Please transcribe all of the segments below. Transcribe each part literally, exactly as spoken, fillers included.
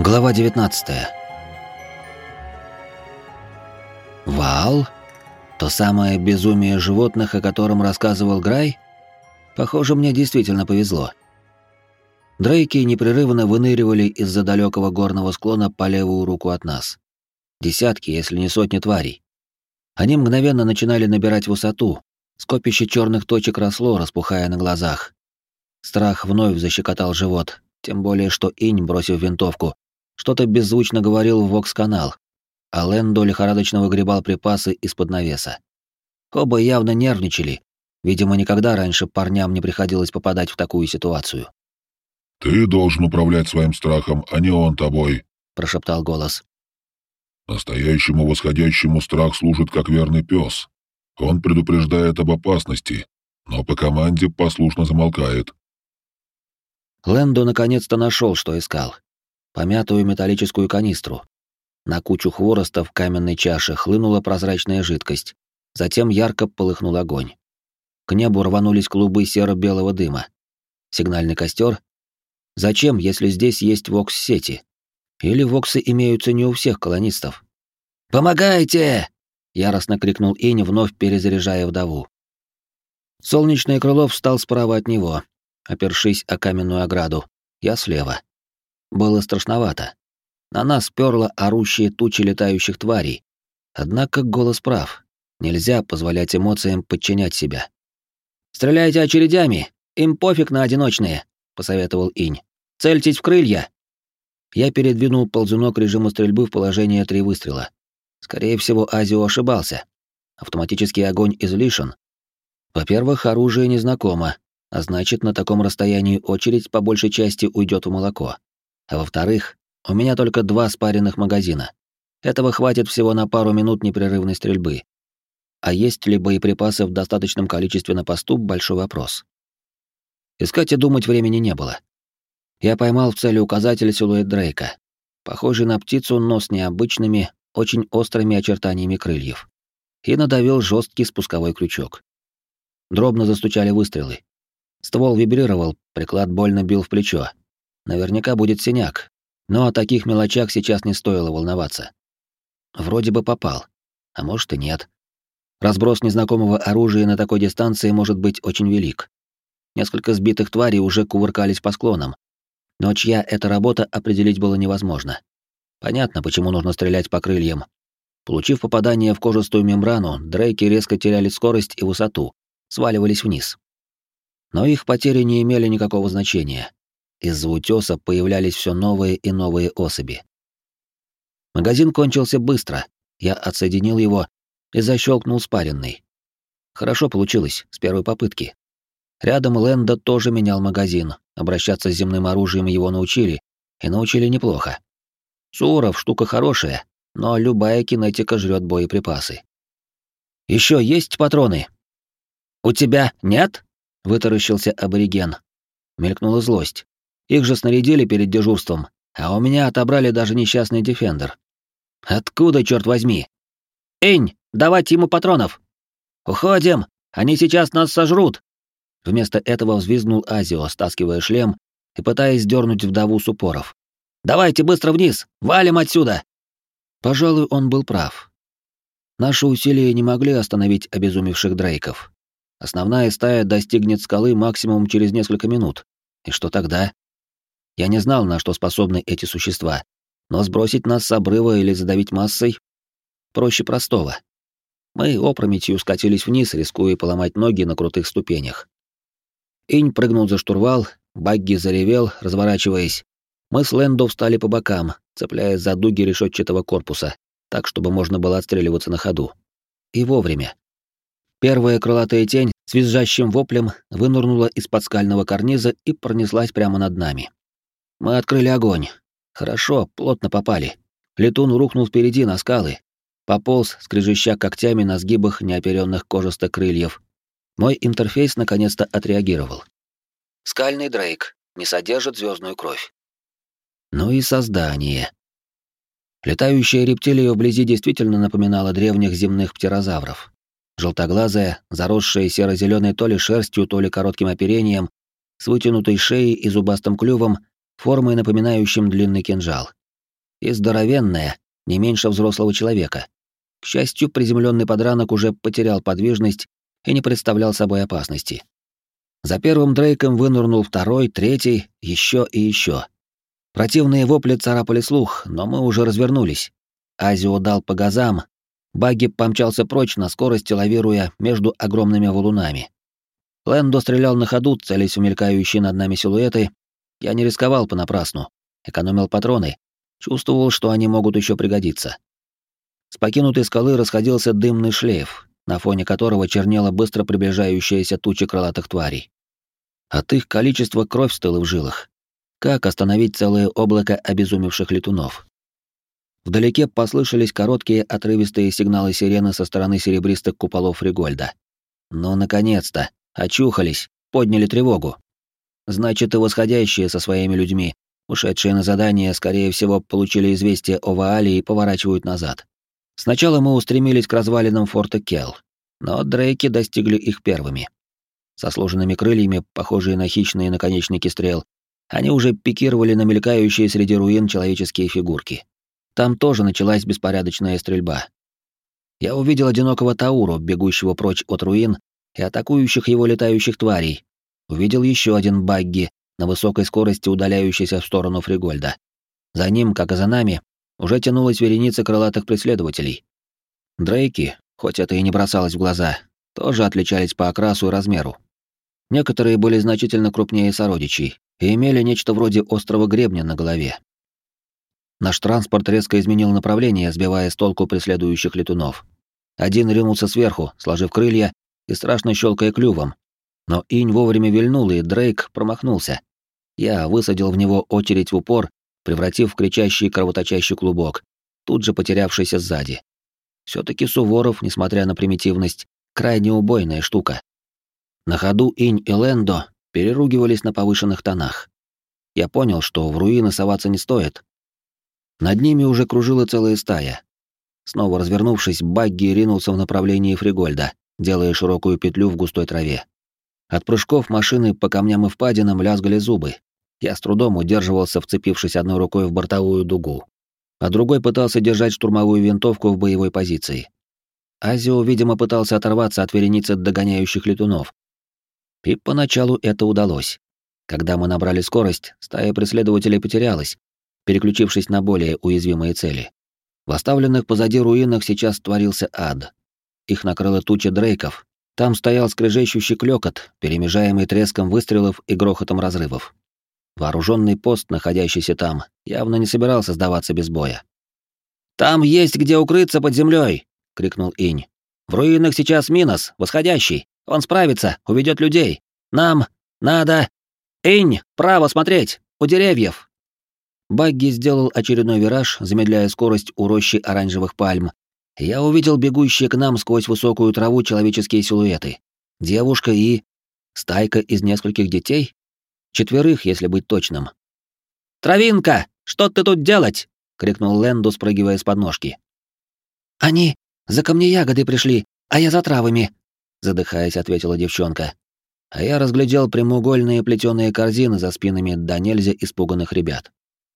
Глава девятнадцатая. Ваал? То самое безумие животных, о котором рассказывал Грай? Похоже, мне действительно повезло. Дрейки непрерывно выныривали из-за далекого горного склона по левую руку от нас. Десятки, если не сотни тварей. Они мгновенно начинали набирать высоту, скопище черных точек росло, распухая на глазах. Страх вновь защекотал живот, тем более что Инь, бросив винтовку, что-то беззвучно говорил в вокс-канал, а Лэндо лихорадочно выгребал припасы из-под навеса. Оба явно нервничали, видимо, никогда раньше парням не приходилось попадать в такую ситуацию. «Ты должен управлять своим страхом, а не он тобой», — прошептал голос. «Настоящему восходящему страх служит как верный пес. Он предупреждает об опасности, но по команде послушно замолкает». Лэндо наконец-то нашел, что искал. Помятую металлическую канистру. На кучу хвороста в каменной чаше хлынула прозрачная жидкость. Затем ярко полыхнул огонь. К небу рванулись клубы серо-белого дыма. Сигнальный костер? Зачем, если здесь есть вокс-сети? Или воксы имеются не у всех колонистов? «Помогайте!» — яростно крикнул Инь, вновь перезаряжая вдову. Солнечное крыло встал справа от него, опершись о каменную ограду. Я слева. Было страшновато. На нас пёрло орущие тучи летающих тварей. Однако голос прав. Нельзя позволять эмоциям подчинять себя. «Стреляйте очередями! Им пофиг на одиночные!» — посоветовал Инь. «Цельтесь в крылья!» Я передвинул ползунок режима стрельбы в положение три выстрела. Скорее всего, Азио ошибался. Автоматический огонь излишен. Во-первых, оружие незнакомо, а значит, на таком расстоянии очередь по большей части уйдет в молоко. А во-вторых, у меня только два спаренных магазина. Этого хватит всего на пару минут непрерывной стрельбы. А есть ли боеприпасы в достаточном количестве на посту — большой вопрос. Искать и думать времени не было. Я поймал в цели указатель силуэт Дрейка, похожий на птицу, но с необычными, очень острыми очертаниями крыльев, и надавил жесткий спусковой крючок. Дробно застучали выстрелы. Ствол вибрировал, приклад больно бил в плечо. Наверняка будет синяк, но о таких мелочах сейчас не стоило волноваться. Вроде бы попал, а может и нет. Разброс незнакомого оружия на такой дистанции может быть очень велик. Несколько сбитых тварей уже кувыркались по склонам, но чья это работа определить было невозможно. Понятно, почему нужно стрелять по крыльям. Получив попадание в кожистую мембрану, дрейки резко теряли скорость и высоту, сваливались вниз. Но их потери не имели никакого значения. Из-за утёса появлялись все новые и новые особи. Магазин кончился быстро. Я отсоединил его и защелкнул спаренный. Хорошо получилось, с первой попытки. Рядом Лэндо тоже менял магазин, обращаться с земным оружием его научили, и научили неплохо. Суров штука хорошая, но любая кинетика жрет боеприпасы. Еще есть патроны? У тебя нет? Вытаращился абориген. Мелькнула злость. Их же снарядили перед дежурством, а у меня отобрали даже несчастный дефендер. Откуда, черт возьми? Инь, давайте ему патронов! Уходим! Они сейчас нас сожрут! Вместо этого взвизгнул Азио, стаскивая шлем и пытаясь дернуть вдову с упоров. «Давайте быстро вниз! Валим отсюда!» Пожалуй, он был прав. Наши усилия не могли остановить обезумевших дрейков. Основная стая достигнет скалы максимум через несколько минут. И что тогда? Я не знал, на что способны эти существа, но сбросить нас с обрыва или задавить массой проще простого. Мы опрометью скатились вниз, рискуя поломать ноги на крутых ступенях. Инь прыгнул за штурвал, багги заревел, разворачиваясь. Мы с Лэндо встали по бокам, цепляясь за дуги решетчатого корпуса, так, чтобы можно было отстреливаться на ходу. И вовремя. Первая крылатая тень с визжащим воплем вынырнула из-под скального карниза и пронеслась прямо над нами. Мы открыли огонь. Хорошо, плотно попали. Летун рухнул впереди на скалы. Пополз, скрежеща когтями на сгибах неоперенных кожистых крыльев. Мой интерфейс наконец-то отреагировал. Скальный дрейк не содержит звездную кровь. Ну и создание. Летающая рептилия вблизи действительно напоминала древних земных птерозавров. Желтоглазая, заросшая серо-зеленой то ли шерстью, то ли коротким оперением, с вытянутой шеей и зубастым клювом, формой напоминающим длинный кинжал. и здоровенная, не меньше взрослого человека. К счастью, приземленный подранок уже потерял подвижность и не представлял собой опасности. За первым Дрейком вынырнул второй, третий, еще и еще. Противные вопли царапали слух, но мы уже развернулись. Азио дал по газам, Багги помчался прочь на скорости, лавируя между огромными валунами. Лэндо стрелял на ходу, целясь в мелькающие над нами силуэты. Я не рисковал понапрасну, экономил патроны, чувствовал, что они могут еще пригодиться. С покинутой скалы расходился дымный шлейф, на фоне которого чернела быстро приближающаяся туча крылатых тварей. От их количества кровь стыла в жилах. Как остановить целое облако обезумевших летунов? Вдалеке послышались короткие отрывистые сигналы сирены со стороны серебристых куполов Фригольда. Ну, наконец-то! Очухались, подняли тревогу. Значит, и восходящие со своими людьми, ушедшие на задание, скорее всего, получили известие о Ваале и поворачивают назад. Сначала мы устремились к развалинам форта Келл, но дрейки достигли их первыми. Со сложенными крыльями, похожие на хищные наконечники стрел, они уже пикировали на мелькающие среди руин человеческие фигурки. Там тоже началась беспорядочная стрельба. Я увидел одинокого Тауру, бегущего прочь от руин, и атакующих его летающих тварей. Увидел еще один багги, на высокой скорости удаляющийся в сторону Фригольда. За ним, как и за нами, уже тянулась вереница крылатых преследователей. Дрейки, хоть это и не бросалось в глаза, тоже отличались по окрасу и размеру. Некоторые были значительно крупнее сородичей и имели нечто вроде острого гребня на голове. Наш транспорт резко изменил направление, сбивая с толку преследующих летунов. Один ринулся сверху, сложив крылья и страшно щелкая клювом. Но инь вовремя вильнул, и Дрейк промахнулся. Я высадил в него очередь в упор, превратив в кричащий кровоточащий клубок, тут же потерявшийся сзади. Все-таки Суворов, несмотря на примитивность, крайне убойная штука. На ходу инь и Лэндо переругивались на повышенных тонах. Я понял, что в руины соваться не стоит. Над ними уже кружила целая стая. Снова развернувшись, Багги ринулся в направлении Фригольда, делая широкую петлю в густой траве. От прыжков машины по камням и впадинам лязгали зубы. Я с трудом удерживался, вцепившись одной рукой в бортовую дугу, а другой пытался держать штурмовую винтовку в боевой позиции. Азио, видимо, пытался оторваться от вереницы догоняющих летунов. И поначалу это удалось. Когда мы набрали скорость, стая преследователей потерялась, переключившись на более уязвимые цели. В оставленных позади руинах сейчас творился ад. Их накрыла туча дрейков. Там стоял скрежещущий клёкот, перемежаемый треском выстрелов и грохотом разрывов. Вооруженный пост, находящийся там, явно не собирался сдаваться без боя. «Там есть где укрыться под землей!» — крикнул инь. «В руинах сейчас Минос, восходящий. Он справится, уведет людей. Нам надо... Инь, право смотреть! У деревьев!» Багги сделал очередной вираж, замедляя скорость у рощи оранжевых пальм. Я увидел бегущие к нам сквозь высокую траву человеческие силуэты. Девушка и... стайка из нескольких детей? Четверых, если быть точным. «Травинка, что ты тут делать?» — крикнул Лэндо, спрыгивая с подножки. «Они за камнеягодой пришли, а я за травами», — задыхаясь, ответила девчонка. А я разглядел прямоугольные плетеные корзины за спинами да нельзя испуганных ребят.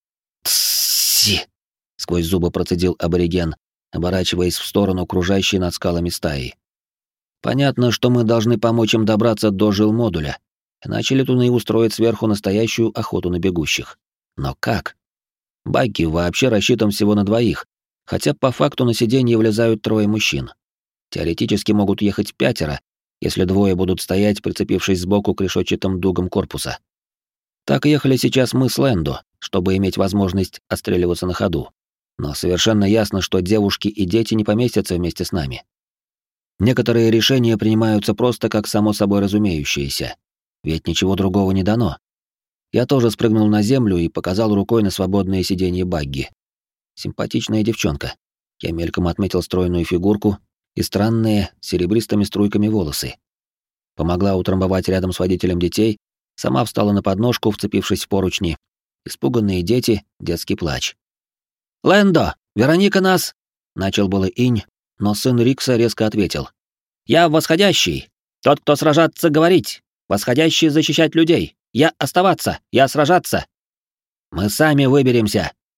«Тсси!» — сквозь зубы процедил абориген, оборачиваясь в сторону кружащей над скалами стаи. «Понятно, что мы должны помочь им добраться до жилмодуля, иначе летуны устроят сверху настоящую охоту на бегущих. Но как? Багги вообще рассчитан всего на двоих, хотя по факту на сиденье влезают трое мужчин. Теоретически могут ехать пятеро, если двое будут стоять, прицепившись сбоку к решетчатым дугам корпуса. Так ехали сейчас мы с Лэндо, чтобы иметь возможность отстреливаться на ходу. Но совершенно ясно, что девушки и дети не поместятся вместе с нами. Некоторые решения принимаются просто как само собой разумеющиеся, ведь ничего другого не дано. Я тоже спрыгнул на землю и показал рукой на свободное сиденье Багги. Симпатичная девчонка. Я мельком отметил стройную фигурку и странные серебристыми струйками волосы. Помогла утрамбовать рядом с водителем детей, сама встала на подножку, вцепившись в поручни. Испуганные дети, детский плач. «Лэндо, Вероника нас...» — начал было инь, но сын Рикса резко ответил. «Я восходящий. Тот, кто сражаться, говорить. Восходящий защищать людей. Я оставаться, я сражаться. Мы сами выберемся.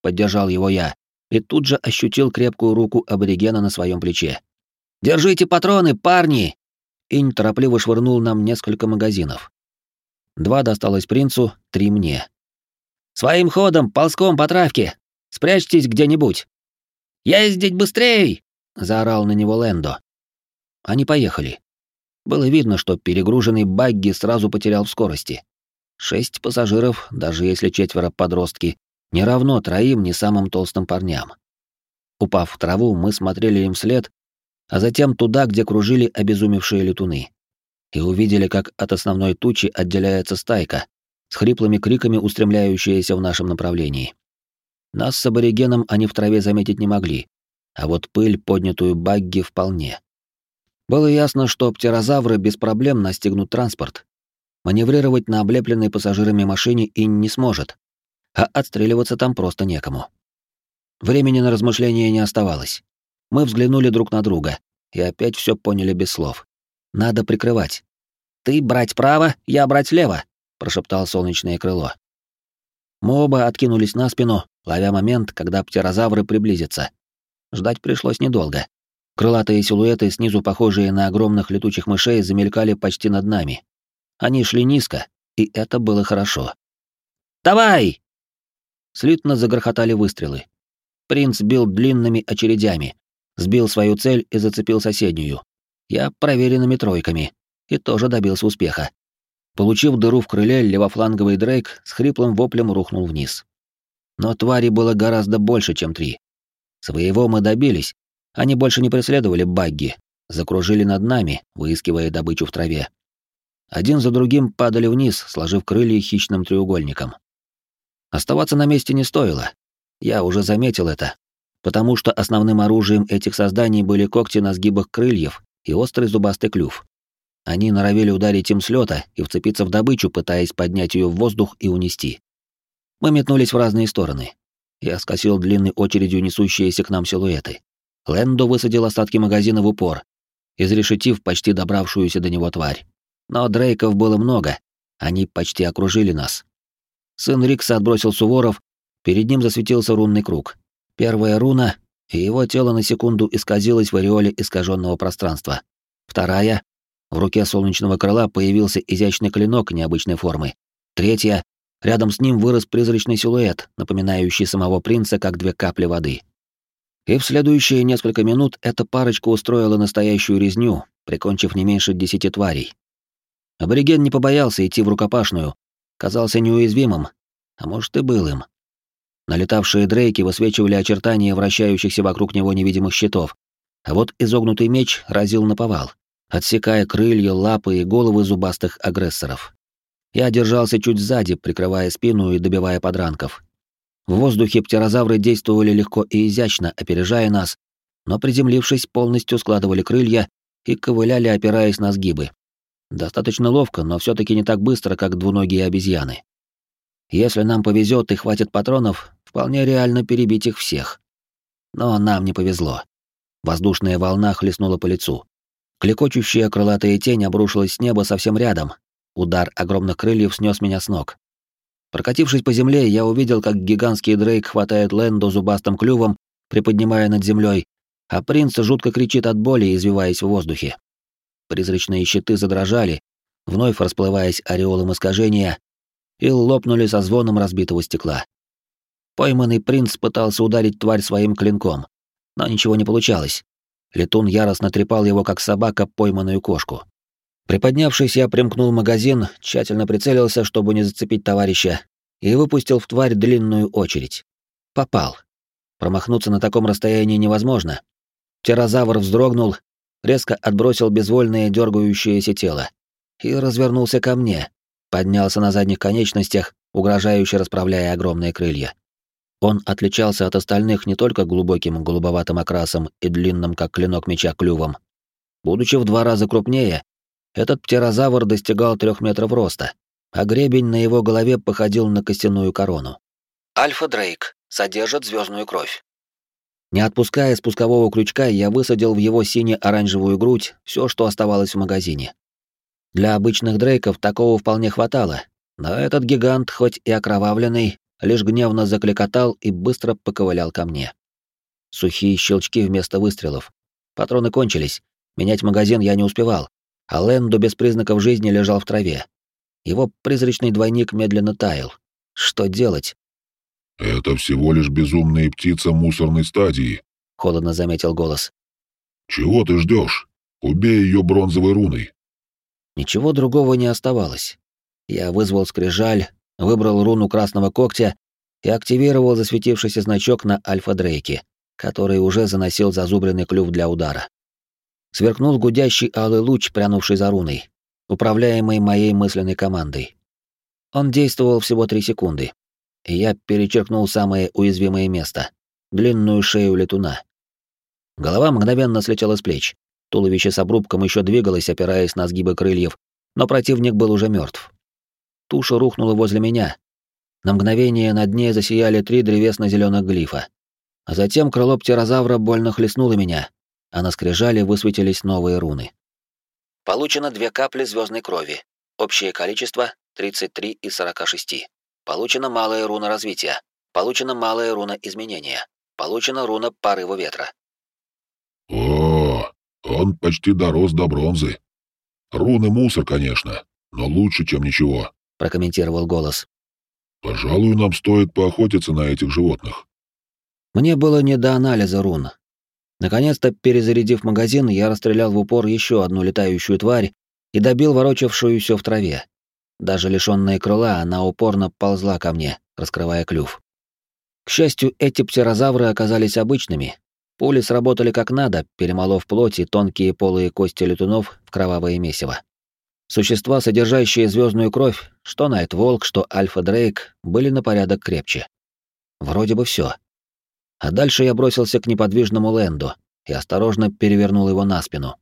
поддержал его я, и тут же ощутил крепкую руку аборигена на своем плече. «Держите патроны, парни!» И неторопливо швырнул нам несколько магазинов. Два досталось принцу, три мне. «Своим ходом, ползком по травке! Спрячьтесь где-нибудь!» «Ездить быстрей!» — заорал на него Лэндо. Они поехали. Было видно, что перегруженный багги сразу потерял в скорости. Шесть пассажиров, даже если четверо подростки, не равно троим не самым толстым парням. Упав в траву, мы смотрели им вслед, а затем туда, где кружили обезумевшие летуны. И увидели, как от основной тучи отделяется стайка, с хриплыми криками устремляющаяся в нашем направлении. Нас с аборигеном они в траве заметить не могли, а вот пыль, поднятую багги, вполне. Было ясно, что птерозавры без проблем настигнут транспорт. Маневрировать на облепленной пассажирами машине и не сможет, а отстреливаться там просто некому. Времени на размышления не оставалось. Мы взглянули друг на друга и опять все поняли без слов. Надо прикрывать. «Ты брать право, я брать лево», — прошептал солнечное крыло. Мы оба откинулись на спину, ловя момент, когда птерозавры приблизятся. Ждать пришлось недолго. Крылатые силуэты, снизу похожие на огромных летучих мышей, замелькали почти над нами. Они шли низко, и это было хорошо. «Давай!» Слитно загрохотали выстрелы. Принц бил длинными очередями, сбил свою цель и зацепил соседнюю. Я проверенными тройками, и тоже добился успеха. Получив дыру в крыле, левофланговый Дрейк с хриплым воплем рухнул вниз. Но тварей было гораздо больше, чем три. Своего мы добились, они больше не преследовали багги, закружили над нами, выискивая добычу в траве. Один за другим падали вниз, сложив крылья хищным треугольником. Оставаться на месте не стоило. Я уже заметил это, потому что основным оружием этих созданий были когти на сгибах крыльев и острый зубастый клюв. Они норовили ударить им с лёта и вцепиться в добычу, пытаясь поднять её в воздух и унести. Мы метнулись в разные стороны. Я скосил длинной очередью несущиеся к нам силуэты. Лэндо высадил остатки магазина в упор, изрешетив почти добравшуюся до него тварь. Но Дрейков было много, они почти окружили нас. Сын Рикса отбросил Суворов, перед ним засветился рунный круг. Первая руна, и его тело на секунду исказилось в ореоле искаженного пространства. Вторая — в руке солнечного крыла появился изящный клинок необычной формы. Третья — рядом с ним вырос призрачный силуэт, напоминающий самого принца, как две капли воды. И в следующие несколько минут эта парочка устроила настоящую резню, прикончив не меньше десяти тварей. Абориген не побоялся идти в рукопашную, казался неуязвимым, а может и был им. Налетавшие дрейки высвечивали очертания вращающихся вокруг него невидимых щитов, а вот изогнутый меч разил наповал, отсекая крылья, лапы и головы зубастых агрессоров. Я держался чуть сзади, прикрывая спину и добивая подранков. В воздухе птерозавры действовали легко и изящно, опережая нас, но приземлившись, полностью складывали крылья и ковыляли, опираясь на сгибы. Достаточно ловко, но все-таки не так быстро, как двуногие обезьяны. Если нам повезет и хватит патронов, вполне реально перебить их всех. Но нам не повезло. Воздушная волна хлестнула по лицу. Клекочущая крылатая тень обрушилась с неба совсем рядом. Удар огромных крыльев снес меня с ног. Прокатившись по земле, я увидел, как гигантский Дрейк хватает Лэндо зубастым клювом, приподнимая над землей, а принц жутко кричит от боли, извиваясь в воздухе. Призрачные щиты задрожали, вновь расплываясь ореолом искажения, и лопнули со звоном разбитого стекла. Пойманный принц пытался ударить тварь своим клинком, но ничего не получалось. Летун яростно трепал его, как собака, пойманную кошку. Приподнявшись, я примкнул магазин, тщательно прицелился, чтобы не зацепить товарища, и выпустил в тварь длинную очередь. Попал. Промахнуться на таком расстоянии невозможно. Птерозавр вздрогнул, резко отбросил безвольное дергающееся тело и развернулся ко мне, поднялся на задних конечностях, угрожающе расправляя огромные крылья. Он отличался от остальных не только глубоким голубоватым окрасом и длинным, как клинок меча, клювом. Будучи в два раза крупнее, этот птерозавр достигал трех метров роста, а гребень на его голове походил на костяную корону. Альфа-Дрейк содержит звездную кровь. Не отпуская спускового крючка, я высадил в его сине-оранжевую грудь все, что оставалось в магазине. Для обычных дрейков такого вполне хватало, но этот гигант, хоть и окровавленный, лишь гневно закликотал и быстро поковылял ко мне. Сухие щелчки вместо выстрелов. Патроны кончились. Менять магазин я не успевал, а Лэндо без признаков жизни лежал в траве. Его призрачный двойник медленно таял. Что делать? «Это всего лишь безумная птица мусорной стадии», — холодно заметил голос. «Чего ты ждешь? Убей ее бронзовой руной». Ничего другого не оставалось. Я вызвал скрижаль, выбрал руну красного когтя и активировал засветившийся значок на Альфа-Дрейке, который уже заносил зазубренный клюв для удара. Сверкнул гудящий алый луч, прянувший за руной, управляемый моей мысленной командой. Он действовал всего три секунды, и я перечеркнул самое уязвимое место — длинную шею летуна. Голова мгновенно слетела с плеч, туловище с обрубком еще двигалось, опираясь на сгибы крыльев, но противник был уже мертв. Туша рухнула возле меня. На мгновение над ней засияли три древесно-зеленых глифа. А затем крыло птерозавра больно хлестнуло меня, а на скрижале высветились новые руны. Получено две капли звездной крови. Общее количество — тридцать три из сорока шести. Получена малая руна развития. Получена малая руна изменения. Получена руна порыва ветра. О, он почти дорос до бронзы. Руны мусор, конечно, но лучше, чем ничего, прокомментировал голос. Пожалуй, нам стоит поохотиться на этих животных. Мне было не до анализа рун. Наконец-то, перезарядив магазин, я расстрелял в упор еще одну летающую тварь и добил ворочавшуюся в траве. Даже лишённая крыла, она упорно ползла ко мне, раскрывая клюв. К счастью, эти птерозавры оказались обычными. Пули сработали как надо, перемолов плоть и тонкие полые кости летунов в кровавое месиво. Существа, содержащие звездную кровь, что Найтволк, что Альфа-Дрейк, были на порядок крепче. Вроде бы все. А дальше я бросился к неподвижному Лэнду и осторожно перевернул его на спину.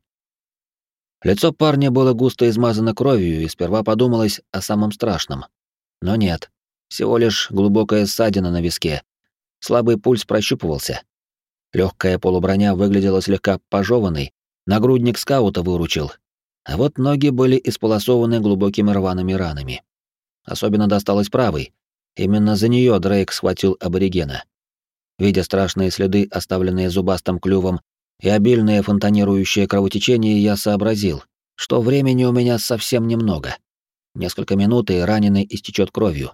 Лицо парня было густо измазано кровью, и сперва подумалось о самом страшном. Но нет, всего лишь глубокая ссадина на виске. Слабый пульс прощупывался. Легкая полуброня выглядела слегка пожеванной, нагрудник скаута выручил. А вот ноги были исполосованы глубокими рваными ранами. Особенно досталось правой. Именно за нее Дрейк схватил аборигена. Видя страшные следы, оставленные зубастым клювом, и обильное фонтанирующее кровотечение, я сообразил, что времени у меня совсем немного. Несколько минут, и раненый истечет кровью.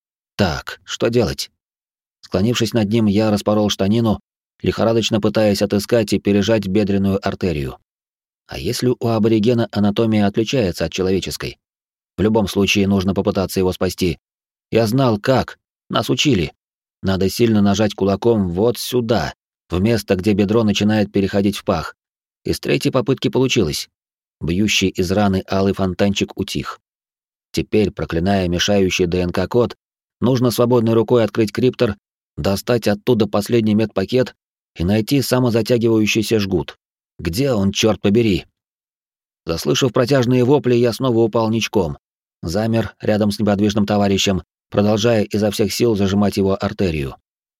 Так, что делать? Склонившись над ним, я распорол штанину, лихорадочно пытаясь отыскать и пережать бедренную артерию. А если у аборигена анатомия отличается от человеческой? В любом случае нужно попытаться его спасти. Я знал, как. Нас учили. Надо сильно нажать кулаком вот сюда, в место, где бедро начинает переходить в пах. И с третьей попытки получилось. Бьющий из раны алый фонтанчик утих. Теперь, проклиная мешающий ДНК-код, нужно свободной рукой открыть криптор, достать оттуда последний медпакет и найти самозатягивающийся жгут. Где он, черт побери? Заслышав протяжные вопли, я снова упал ничком. Замер рядом с неподвижным товарищем, продолжая изо всех сил зажимать его артерию.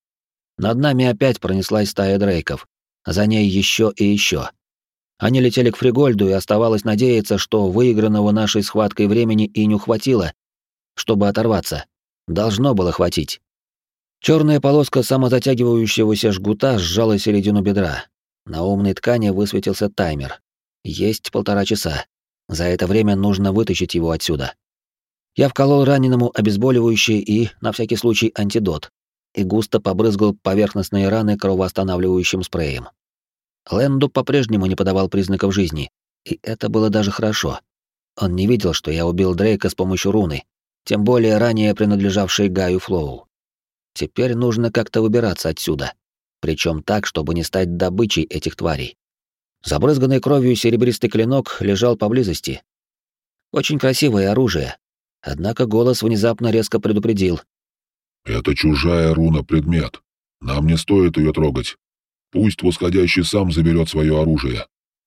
Над нами опять пронеслась стая дрейков, а за ней еще и еще. Они летели к Фригольду, и оставалось надеяться, что выигранного нашей схваткой времени и не хватило, чтобы оторваться. Должно было хватить. Черная полоска самозатягивающегося жгута сжала середину бедра. На умной ткани высветился таймер. Есть полтора часа. За это время нужно вытащить его отсюда. Я вколол раненому обезболивающее и, на всякий случай, антидот, и густо побрызгал поверхностные раны кровоостанавливающим спреем. Лэнду по-прежнему не подавал признаков жизни, и это было даже хорошо. Он не видел, что я убил Дрейка с помощью руны, тем более ранее принадлежавшей Гаю Флоу. Теперь нужно как-то выбираться отсюда, причем так, чтобы не стать добычей этих тварей. Забрызганный кровью серебристый клинок лежал поблизости. Очень красивое оружие, однако голос внезапно резко предупредил. «Это чужая руна-предмет. Нам не стоит ее трогать. Пусть восходящий сам заберет свое оружие».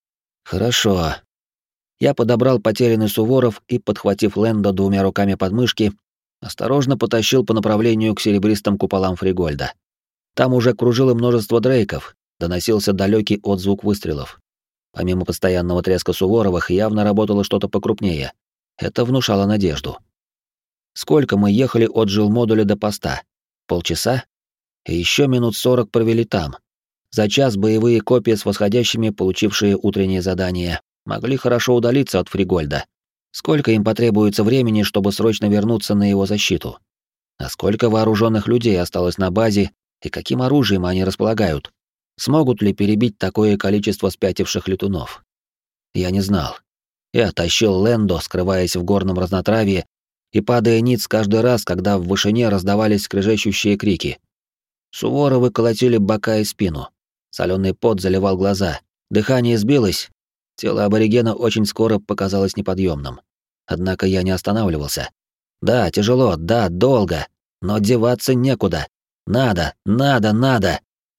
«Хорошо». Я подобрал потерянный Суворов и, подхватив Лэнда двумя руками под мышки, осторожно потащил по направлению к серебристым куполам Фригольда. Там уже кружило множество дрейков, доносился далекий отзвук выстрелов. Помимо постоянного треска Суворовых явно работало что-то покрупнее. Это внушало надежду. Сколько мы ехали от жилмодуля до поста? Полчаса? И еще минут сорок провели там. За час боевые копии с восходящими, получившие утреннее задание, могли хорошо удалиться от Фригольда. Сколько им потребуется времени, чтобы срочно вернуться на его защиту? А сколько вооруженных людей осталось на базе, и каким оружием они располагают? Смогут ли перебить такое количество спятивших летунов? Я не знал. Я тащил Лэндо, скрываясь в горном разнотравье, и падая ниц каждый раз, когда в вышине раздавались скрежещущие крики. Суворовы колотили бока и спину. Соленый пот заливал глаза. Дыхание сбилось. Тело аборигена очень скоро показалось неподъемным. Однако я не останавливался. Да, тяжело, да, долго. Но деваться некуда. Надо, надо, надо.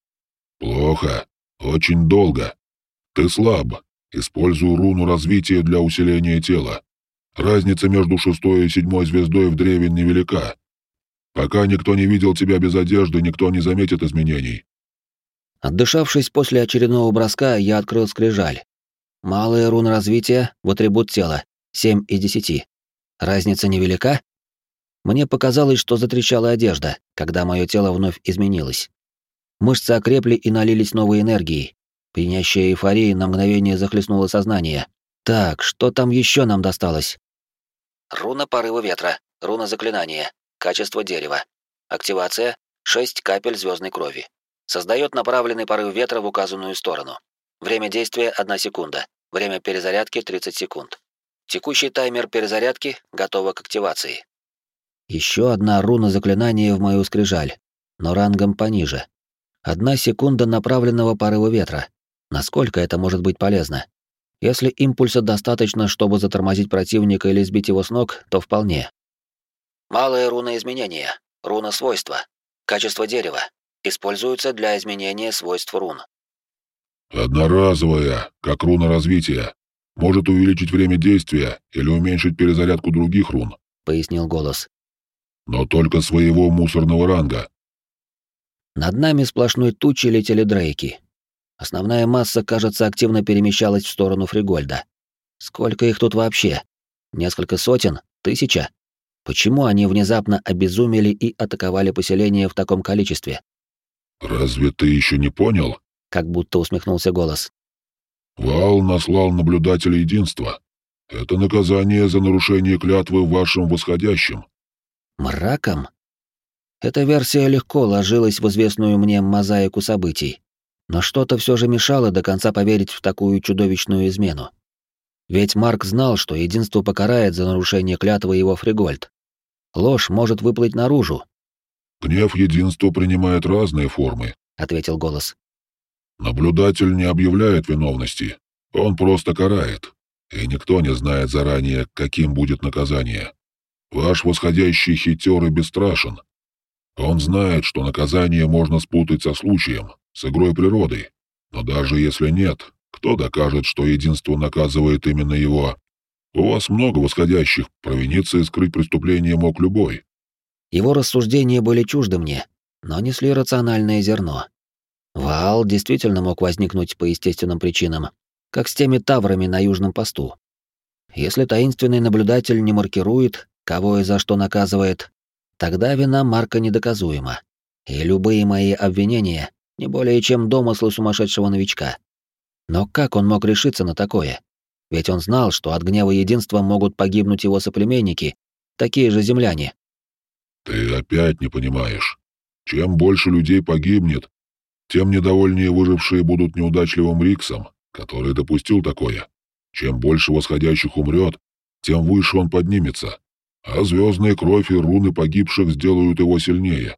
Плохо. Очень долго. Ты слаб. Используй руну развития для усиления тела. Разница между шестой и седьмой звездой в древе невелика. Пока никто не видел тебя без одежды, никто не заметит изменений. Отдышавшись после очередного броска, я открыл скрижаль. Малая руна развития в атрибут тела, семь из десяти. Разница невелика? Мне показалось, что затрещала одежда, когда мое тело вновь изменилось. Мышцы окрепли и налились новой энергией. Пьянящая эйфория на мгновение захлестнула сознание. Так, что там еще нам досталось? Руна порыва ветра, руна заклинания, качество дерева. Активация шесть капель звездной крови. Создает направленный порыв ветра в указанную сторону. Время действия одна секунда. Время перезарядки тридцать секунд. Текущий таймер перезарядки готова к активации. Еще одна руна заклинания в мою скрижаль, но рангом пониже. Одна секунда направленного порыва ветра. Насколько это может быть полезно? Если импульса достаточно, чтобы затормозить противника или сбить его с ног, то вполне. Малая руна изменения. Руна свойства. Качество дерева. Используется для изменения свойств рун. Одноразовая, как руна развития. Может увеличить время действия или уменьшить перезарядку других рун, пояснил голос. Но только своего мусорного ранга. Над нами сплошной тучей летели дрейки. Основная масса, кажется, активно перемещалась в сторону Фригольда. Сколько их тут вообще? Несколько сотен? Тысяча? Почему они внезапно обезумели и атаковали поселение в таком количестве? «Разве ты еще не понял?» — как будто усмехнулся голос. «Ваал наслал наблюдателя единства. Это наказание за нарушение клятвы в вашем восходящем». Мраком? Эта версия легко ложилась в известную мне мозаику событий, но что-то все же мешало до конца поверить в такую чудовищную измену. Ведь Марк знал, что единство покарает за нарушение клятвы его Фригольд. Ложь может выплыть наружу. «Гнев единства принимает разные формы», — ответил голос. «Наблюдатель не объявляет виновности, он просто карает, и никто не знает заранее, каким будет наказание. Ваш восходящий хитер и бесстрашен. Он знает, что наказание можно спутать со случаем, с игрой природы, но даже если нет, кто докажет, что единство наказывает именно его? У вас много восходящих, провиниться и скрыть преступление мог любой». Его рассуждения были чужды мне, но несли рациональное зерно. Ваал действительно мог возникнуть по естественным причинам, как с теми таврами на южном посту. Если таинственный наблюдатель не маркирует, кого и за что наказывает, тогда вина Марка недоказуема, и любые мои обвинения не более чем домыслы сумасшедшего новичка. Но как он мог решиться на такое? Ведь он знал, что от гнева единства могут погибнуть его соплеменники, такие же земляне. «Ты опять не понимаешь. Чем больше людей погибнет, тем недовольнее выжившие будут неудачливым Риксом, который допустил такое. Чем больше восходящих умрет, тем выше он поднимется, а звездная кровь и руны погибших сделают его сильнее».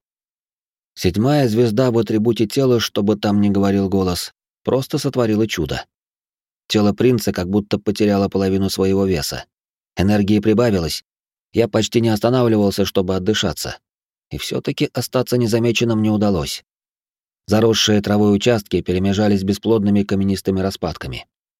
Седьмая звезда в атрибуте тела, чтобы там не говорил голос, просто сотворила чудо. Тело принца как будто потеряло половину своего веса. Энергии прибавилось. Я почти не останавливался, чтобы отдышаться. И все-таки остаться незамеченным не удалось. Заросшие травой участки перемежались бесплодными каменистыми распадками.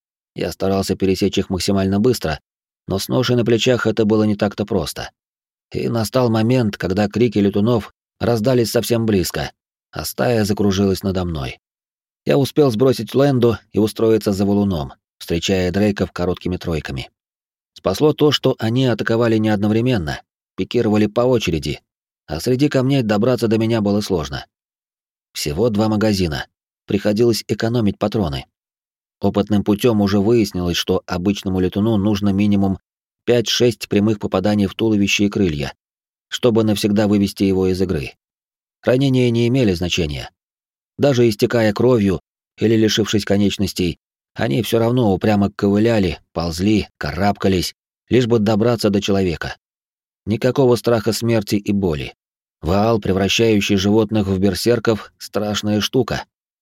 Я старался пересечь их максимально быстро, но с ношей на плечах это было не так-то просто. И настал момент, когда крики летунов раздались совсем близко, а стая закружилась надо мной. Я успел сбросить Лэнду и устроиться за валуном, встречая дрейков короткими тройками. Спасло то, что они атаковали не одновременно, пикировали по очереди. а среди камней добраться до меня было сложно. Всего два магазина. Приходилось экономить патроны. Опытным путем уже выяснилось, что обычному летуну нужно минимум пять-шесть прямых попаданий в туловище и крылья, чтобы навсегда вывести его из игры. Ранения не имели значения. Даже истекая кровью или лишившись конечностей, они все равно упрямо ковыляли, ползли, карабкались, лишь бы добраться до человека. Никакого страха смерти и боли. Ваал, превращающий животных в берсерков, страшная штука.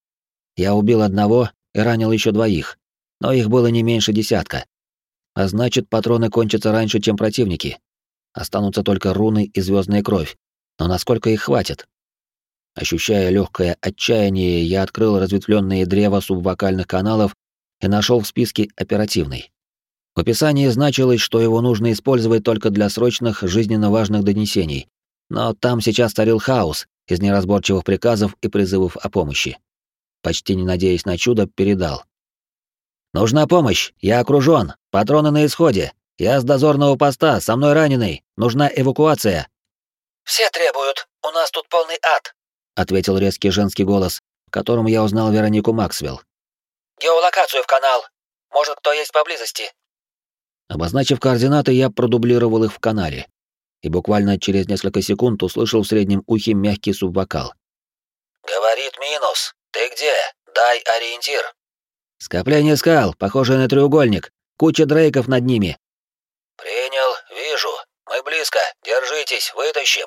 Я убил одного и ранил еще двоих, но их было не меньше десятка. А значит, патроны кончатся раньше, чем противники. Останутся только руны и звездная кровь. Но насколько их хватит? Ощущая легкое отчаяние, я открыл разветвленные древа субвокальных каналов и нашел в списке оперативный. В описании значилось, что его нужно использовать только для срочных, жизненно важных донесений. Но там сейчас царил хаос из неразборчивых приказов и призывов о помощи. Почти не надеясь на чудо, передал. «Нужна помощь! Я окружён! Патроны на исходе! Я с дозорного поста, со мной раненый! Нужна эвакуация!» «Все требуют! У нас тут полный ад!» — ответил резкий женский голос, в котором я узнал Веронику Максвелл. «Геолокацию в канал! Может, кто есть поблизости?» Обозначив координаты, я продублировал их в канале, и буквально через несколько секунд услышал в среднем ухе мягкий субвокал. «Говорит минус. Ты где? Дай ориентир». «Скопление скал, похожее на треугольник. Куча дрейков над ними». «Принял, вижу. Мы близко. Держитесь, вытащим».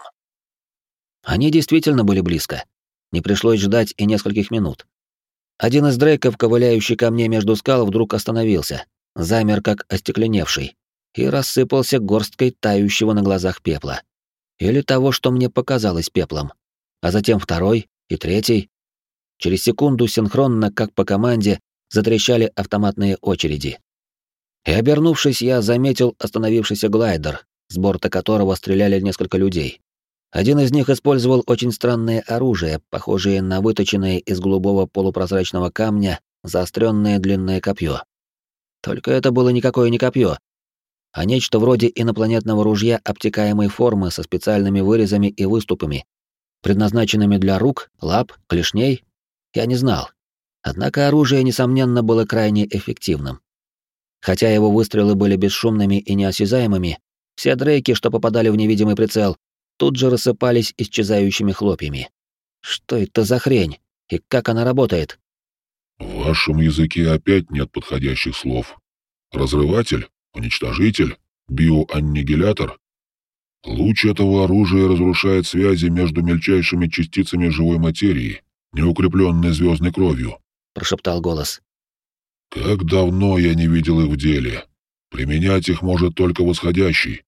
Они действительно были близко. Не пришлось ждать и нескольких минут. Один из дрейков, ковыляющий ко мне между скал, вдруг остановился, замер как остекленевший, и рассыпался горсткой тающего на глазах пепла. Или того, что мне показалось пеплом. А затем второй и третий. Через секунду синхронно, как по команде, затрещали автоматные очереди. И, обернувшись, я заметил остановившийся глайдер, с борта которого стреляли несколько людей. Один из них использовал очень странное оружие, похожее на выточенное из голубого полупрозрачного камня заостренное длинное копье. Только это было никакое не копье, а нечто вроде инопланетного ружья обтекаемой формы со специальными вырезами и выступами, предназначенными для рук, лап, клешней, я не знал. Однако оружие, несомненно, было крайне эффективным. Хотя его выстрелы были бесшумными и неосязаемыми, все дрейки, что попадали в невидимый прицел, тут же рассыпались исчезающими хлопьями. Что это за хрень? И как она работает? В вашем языке опять нет подходящих слов. Разрыватель? Уничтожитель? Биоаннигилятор? Луч этого оружия разрушает связи между мельчайшими частицами живой материи, неукрепленной звездной кровью, — прошептал голос. Как давно я не видел их в деле. Применять их может только восходящий.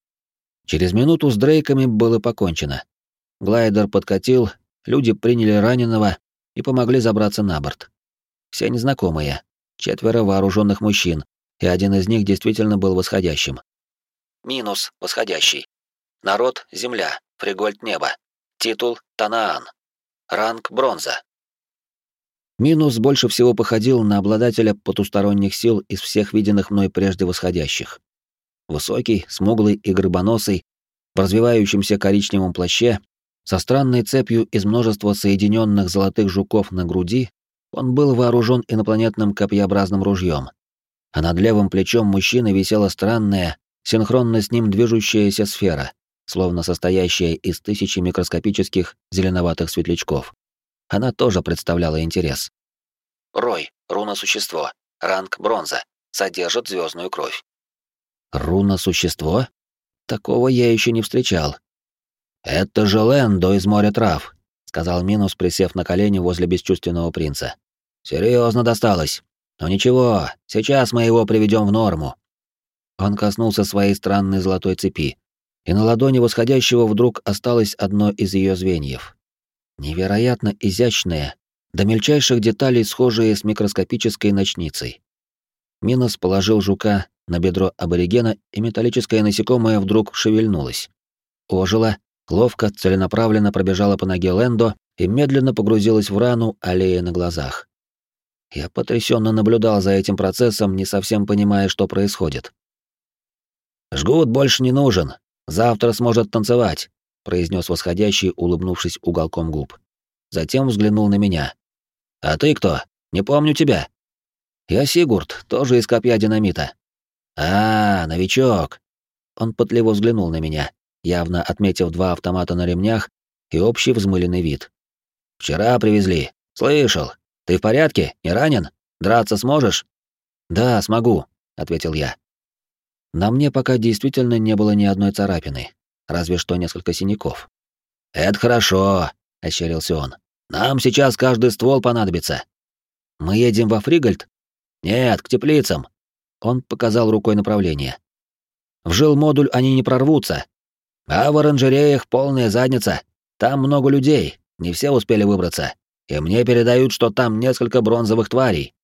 Через минуту с дрейками было покончено. Глайдер подкатил, люди приняли раненого и помогли забраться на борт. Все незнакомые, четверо вооруженных мужчин, и один из них действительно был восходящим. Минус восходящий. Народ — земля, Фригольд — небо. Титул — Танаан. Ранг — бронза. Минус больше всего походил на обладателя потусторонних сил из всех виденных мной прежде восходящих. Высокий, смуглый и горбоносый, в развивающемся коричневом плаще, со странной цепью из множества соединенных золотых жуков на груди, он был вооружен инопланетным копьеобразным ружьем, а над левым плечом мужчины висела странная, синхронно с ним движущаяся сфера, словно состоящая из тысячи микроскопических зеленоватых светлячков. Она тоже представляла интерес. Рой, руна-существо, ранг бронза, содержит звездную кровь. Руна-существо? Такого я еще не встречал. «Это же Лэндо из моря трав», — сказал Минус, присев на колени возле бесчувственного принца. «Серьезно досталось. Но ничего, сейчас мы его приведем в норму». Он коснулся своей странной золотой цепи, и на ладони восходящего вдруг осталось одно из ее звеньев. Невероятно изящное, до мельчайших деталей схожее с микроскопической ночницей. Минус положил жука на бедро аборигена, и металлическое насекомое вдруг шевельнулось. Ожило, ловко, целенаправленно пробежала по ноге Лэндо и медленно погрузилась в рану, аллея на глазах. Я потрясенно наблюдал за этим процессом, не совсем понимая, что происходит. «Жгут больше не нужен. Завтра сможет танцевать. произнес восходящий, улыбнувшись уголком губ. Затем взглянул на меня. «А ты кто? Не помню тебя». «Я Сигурд, тоже из копья динамита». «А, новичок». Он пытливо взглянул на меня, явно отметив два автомата на ремнях и общий взмыленный вид. «Вчера привезли. Слышал. Ты в порядке? Не ранен? Драться сможешь?» «Да, смогу», — ответил я. На мне пока действительно не было ни одной царапины, разве что несколько синяков. «Это хорошо», — ощерился он. «Нам сейчас каждый ствол понадобится». «Мы едем во Фригальд?» «Нет, к теплицам». Он показал рукой направление. «В жилмодуль они не прорвутся. А в оранжереях полная задница. Там много людей, не все успели выбраться. И мне передают, что там несколько бронзовых тварей.